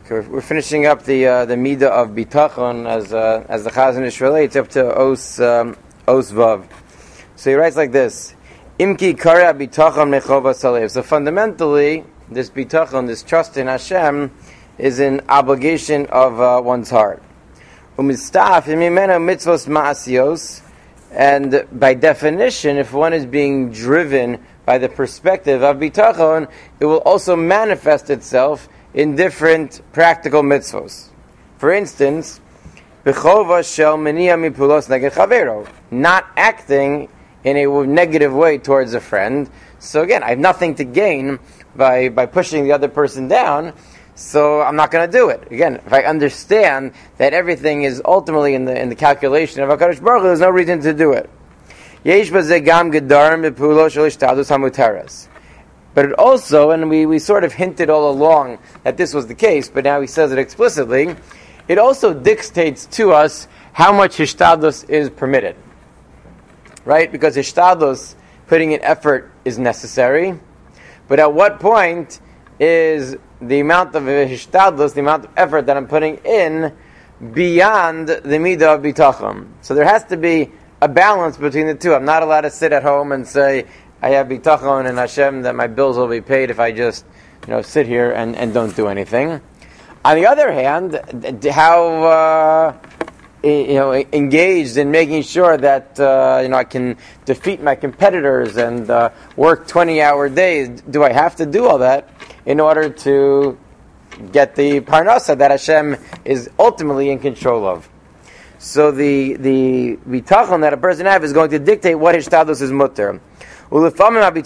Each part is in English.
We're finishing up the midah of bitachon as the Chazon Ish relates up to os vav. So he writes like this: Imki kara bitachon mechova salev. So fundamentally, this bitachon, this trust in Hashem, is an obligation of one's heart. Umistaf imimena mitzvos ma'asios, and by definition, if one is being driven by the perspective of bitachon, it will also manifest itself in different practical mitzvos. For instance, b'chova shel meniya mipulos neged chavero, not acting in a negative way towards a friend. So again, I have nothing to gain by pushing the other person down, so I'm not going to do it. Again, if I understand that everything is ultimately in the calculation of HaKadosh Baruch Hu, there's no reason to do it. Yesh b'zeh gam gedarim mipulos shel ishtadlus hamuteres. But it also, and we sort of hinted all along that this was the case, but now he says it explicitly, it also dictates to us how much hishtadlus is permitted. Right? Because hishtadlus, putting in effort, is necessary. But at what point is the amount of hishtadlus, the amount of effort that I'm putting in, beyond the midah of bitachon? So there has to be a balance between the two. I'm not allowed to sit at home and say, I have bitachon and Hashem that my bills will be paid if I just, sit here and don't do anything. On the other hand, how engaged in making sure that I can defeat my competitors and work 20-hour days. Do I have to do all that in order to get the parnasa that Hashem is ultimately in control of? So the bitachon that a person has is going to dictate what hishtadlus is mutter. And sometimes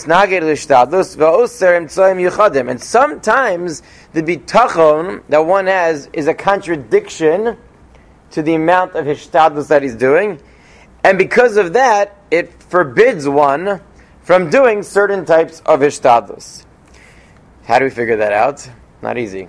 the bitachon that one has is a contradiction to the amount of hishtadlus that he's doing, and because of that, it forbids one from doing certain types of hishtadlus. How do we figure that out? Not easy.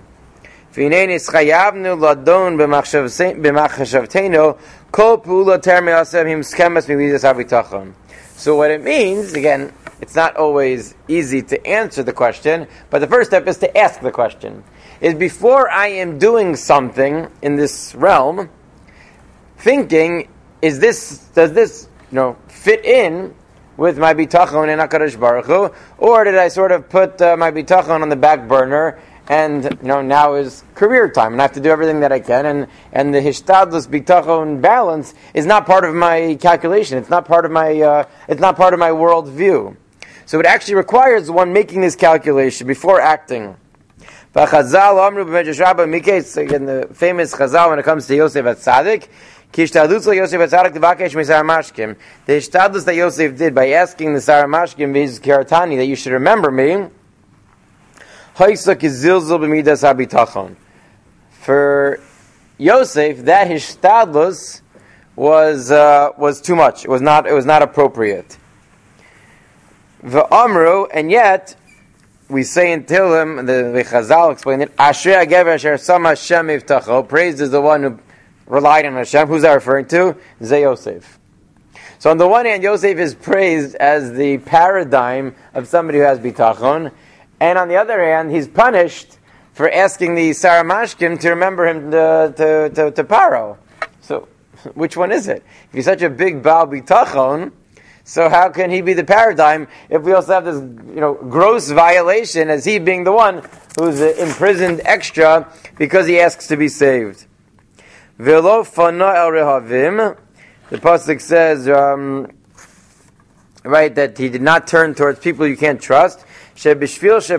So what it means, again, it's not always easy to answer the question, but the first step is to ask the question. Is before I am doing something in this realm, thinking, does this fit in with my bitachon in HaKadosh Baruch Hu, or did I sort of put my bitachon on the back burner, and now is career time, and I have to do everything that I can, and the hishtadlus bitachon balance is not part of my calculation. It's not part of my world view. So it actually requires one making this calculation before acting. Chazal amru b'medrash Rabbah miketz, again the famous Chazal when it comes to Yosef HaTzadik, ki hishtadlus Yosef HaTzadik t'vakesh misar mashkim. The hishtadlus that Yosef did by asking the Sar Mashkim v'izkiratani that you should remember me. For Yosef, that hishtadlus was too much. It was not appropriate. V'amru, and yet we say in Tehillim, the Chazal explained it. Ashrei hagever asher sama Hashem yivtacho. Praised is the one who relied on Hashem. Who's that referring to? Zeh Yosef. So on the one hand, Yosef is praised as the paradigm of somebody who has bitachon. And on the other hand, he's punished for asking the Sar Mashkim to remember him to Paro. So, which one is it? If he's such a big Baal Bitachon, so how can he be the paradigm if we also have this, gross violation as he being the one who's imprisoned extra because he asks to be saved? Velo fana el rehavim. The pasuk says, that he did not turn towards people you can't trust. Right? What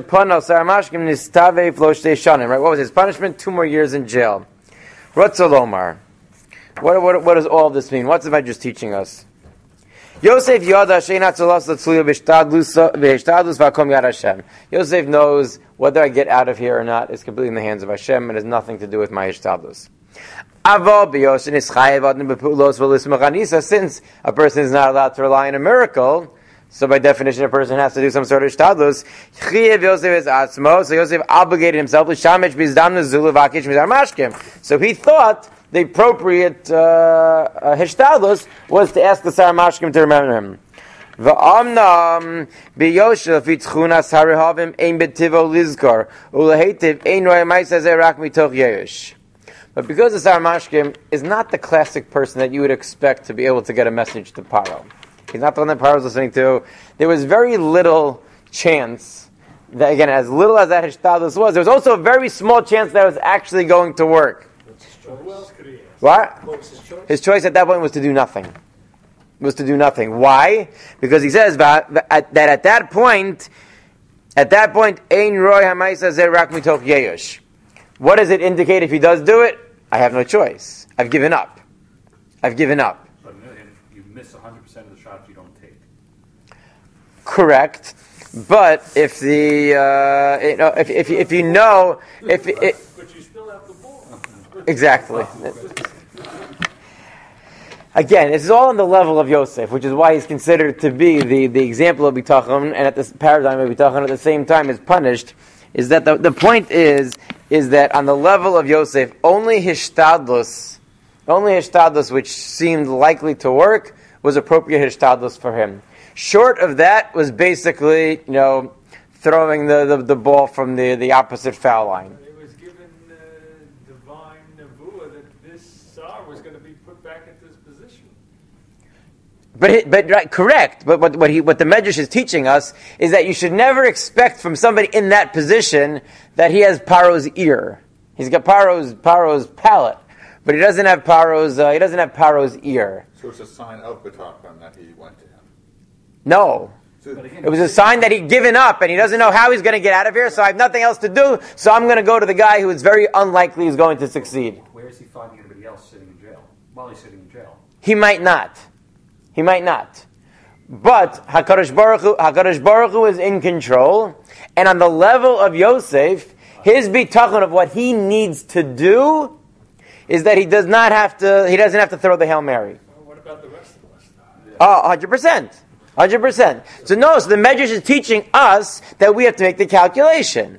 was his punishment? 2 more years in jail. Ratzalomar. What does all of this mean? What's the Medrash teaching us? Yosef knows whether I get out of here or not is completely in the hands of Hashem and has nothing to do with my hishtadlus. Since a person is not allowed to rely on a miracle, so by definition a person has to do some sort of hishtadlus. So Yosef obligated himself. So he thought the appropriate hishtadlus was to ask the Sar Mashkim to remember him. Va'amnam biyosha fitchunas harihavim ein betivo lizkar ulahetiv ein roya ma'isa zerak mitoch yesh. But because the Saramashkim is not the classic person that you would expect to be able to get a message to Paro, he's not the one that Paro was listening to. There was very little chance that, again, as little as that Hishtadlus was, there was also a very small chance that it was actually going to work. Who else could he ask? What? What was his choice? His choice at that point was to do nothing. Why? Because he says that at that point, Ein Roy Hamaisa Zerak Mitoch Yeyush. What does it indicate if he does do it? I have no choice. I've given up. But you miss 100% of the shots you don't take. Correct. But if the if you know But you still have the ball. exactly. Again, this is all on the level of Yosef, which is why he's considered to be the example of bitachon, and at this paradigm of bitachon at the same time is punished. Is that the point is that on the level of Yosef, only hishtadlus, which seemed likely to work, was appropriate hishtadlus for him. Short of that was basically, throwing the ball from the opposite foul line. He was given divine nevuah that this Tsar was going to be put back into his position. But right, correct. But what the Medrash is teaching us is that you should never expect from somebody in that position that he has Paro's ear. He's got Paro's palate, but he doesn't have Paro's ear. So it's a sign of Bitachon that he went to him. No. It was a sign that he'd given up and he doesn't know how he's going to get out of here, so I have nothing else to do, so I'm going to go to the guy who is very unlikely is going to succeed. Where is he finding anybody else sitting in jail? While he's sitting in jail. He might not. But HaKadosh Baruch Hu is in control, and on the level of Yosef, his bitachon of what he needs to do is that he doesn't have to throw the Hail Mary. Well, what about the rest of us? 100%. So the Medrash is teaching us that we have to make the calculation.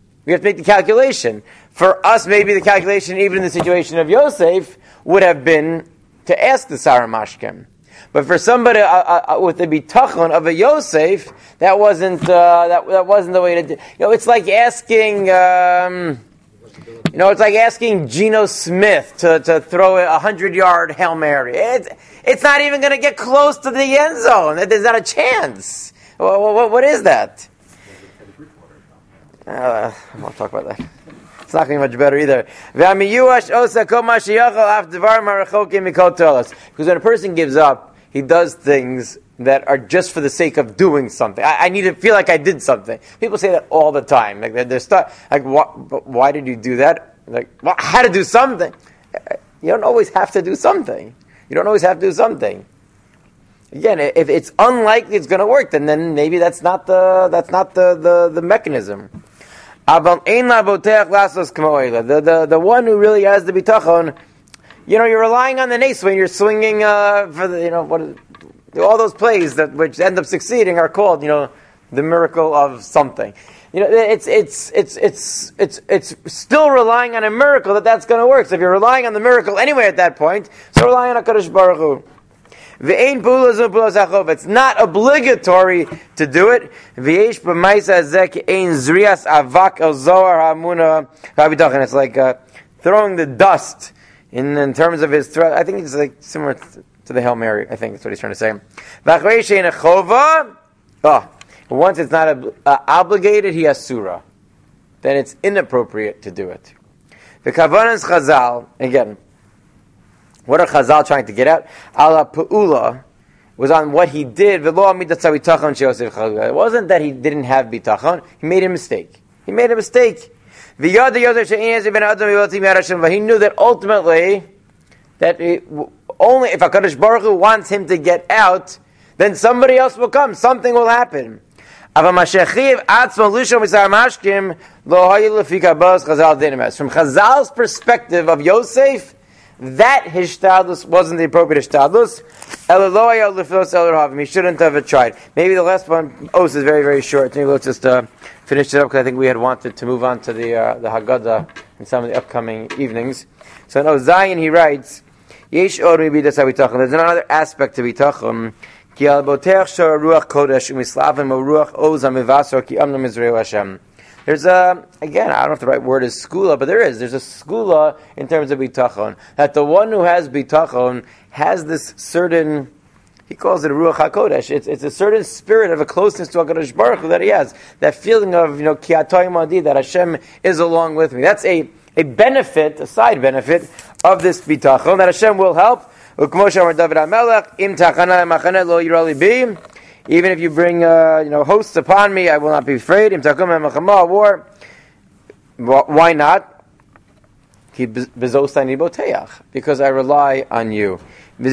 For us, maybe the calculation, even in the situation of Yosef, would have been to ask the Saramashkim. But for somebody with the bitachon of a Yosef, that wasn't the way to do. It's like asking. It's like asking Geno Smith to throw a 100-yard Hail Mary. It's not even going to get close to the end zone. There's not a chance. What is that? I won't talk about that. It's not going to be much better either. Because when a person gives up, he does things that are just for the sake of doing something. I need to feel like I did something. People say that all the time. They're stuck. Why did you do that? I had to do something. You don't always have to do something. Again, if it's unlikely it's going to work, then maybe that's not the mechanism. The one who really has the bitachon, you're relying on the nace when you're swinging for all those plays which end up succeeding are called, the miracle of something. It's still relying on a miracle that's going to work. So if you're relying on the miracle anyway at that point, so rely on HaKadosh Baruch Hu. It's not obligatory to do it. It's like throwing the dust in terms of his throat. I think it's like similar to the Hail Mary. I think that's what he's trying to say. Once it's not obligated, he has surah. Then it's inappropriate to do it. The Kavanas Chazal, again, what are Chazal trying to get at? Ala Pa'ula was on what he did. It wasn't that he didn't have bitachon. He made a mistake. He knew that ultimately, only if HaKadosh Baruch Hu wants him to get out, then somebody else will come. Something will happen. From Chazal's perspective of Yosef, that hishtadlus wasn't the appropriate hishtadlus. He shouldn't have tried. Maybe the last one, is very, very short. Maybe let's just finish it up because I think we had wanted to move on to the Haggadah in some of the upcoming evenings. So in Zion he writes, there's another aspect to bitachon. Ki al boteach shor ruach kodesh umislavim o ruach oz hamivasor ki amnu mizreu Hashem. There's again, I don't know if the right word is skula, but there's a skula in terms of bitachon. That the one who has bitachon has this certain, he calls it a ruach hakodesh. It's a certain spirit of a closeness to HaKadosh Baruch Hu that he has. That feeling of, ki atoy madi, that Hashem is along with me. That's a benefit, a side benefit of this bitachon, that Hashem will help. Ukmo shamar David HaMelech, im tachana machane lo yirali bi. Even if you bring hosts upon me, I will not be afraid. Im takum mechama, war. Why not? Because I rely on you. But,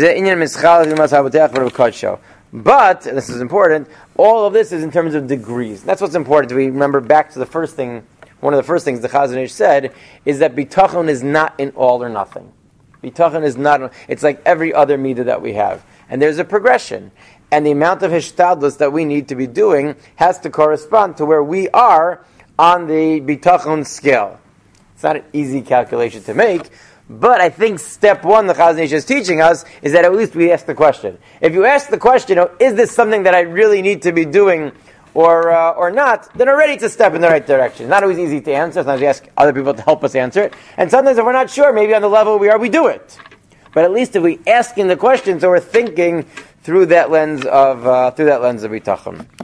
this is important, all of this is in terms of degrees. That's what's important. We remember back to the first thing, one of the first things the Chazon Ish said, is that bitachon is not in all or nothing. Bitachon is not, it's like every other midah that we have. And there's a progression. And the amount of hishtadlus that we need to be doing has to correspond to where we are on the bitachon scale. It's not an easy calculation to make, but I think step one the Chazon Ish is teaching us is that at least we ask the question. If you ask the question, is this something that I really need to be doing or not, then already it's a step in the right direction. It's not always easy to answer. Sometimes we ask other people to help us answer it. And sometimes if we're not sure, maybe on the level we are, we do it. But at least if we asking the question, so we're thinking through that lens of bitachon.